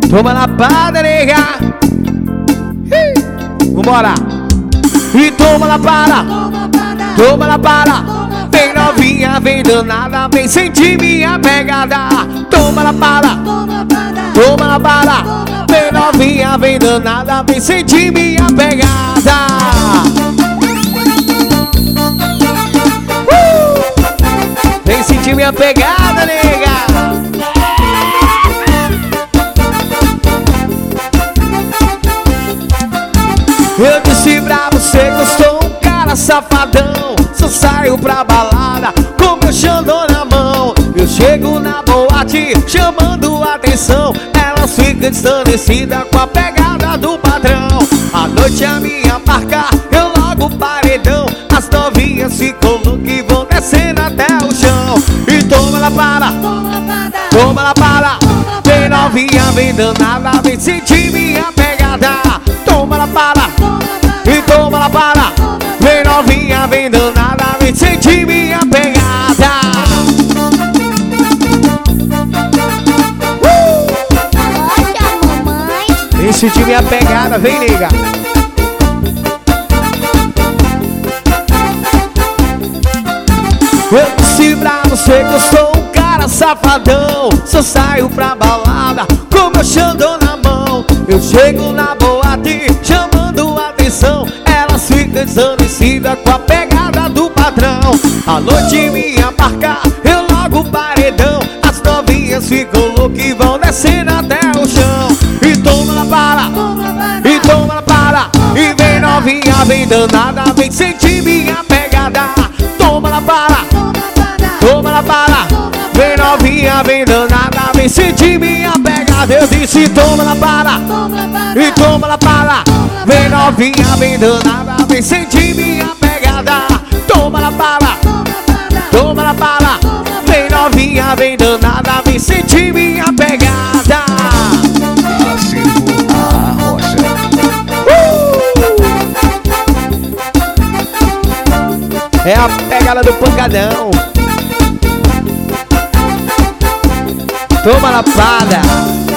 Toma lapada, nega. Vambora. E toma lapada. Toma lapada. Vem novinha, vem danada, vem sentir minha pegada. Toma lapada. Toma lapada. Vem novinha, vem danada, vem sentir minha pegada. Vem sentir minha pegada, nega. Eu disse pra você que eu sou um cara safadão. Só saio pra balada com meu xandão na mão. Eu chego na boate chamando atenção. Elas ficam ensandecidas com a pegada do patrão. A noite é a minha marca, eu logo paredão. As novinhas ficam loucas e vão descendo até o chão. E toma lá para, toma lá para. Vem novinha, vem danada, vem sentir minha pegada. Toma lá para, e toma lá para. Vem novinha, vem danada, vem sentir minha pegada. Vem sentir minha pegada, vem nega. Eu disse pra você que eu sou um cara safadão. Só saio pra balada com meu xandão na mão. Eu chego na boate chamando atenção. Elas ficam ensandecidas com a pegada do patrão. A noite minha marca, eu logo paredão. As novinhas ficam loucas e vão descendo até o chão. E toma lá para, e toma lá para. E vem novinha, vem danada, vem sentir minha pegada. Toma lá para, toma lá para. Vem novinha, vem danada, vem sentir minha pegada. Eu disse toma lá para, e toma lá para. Vem novinha, vem danada, vem sentir minha pegada. Toma lá para, toma lá para. Vem novinha, vem danada, vem sentir minha pegada. Acervo a rocha. É a pegada do pancadão. Toma lapada.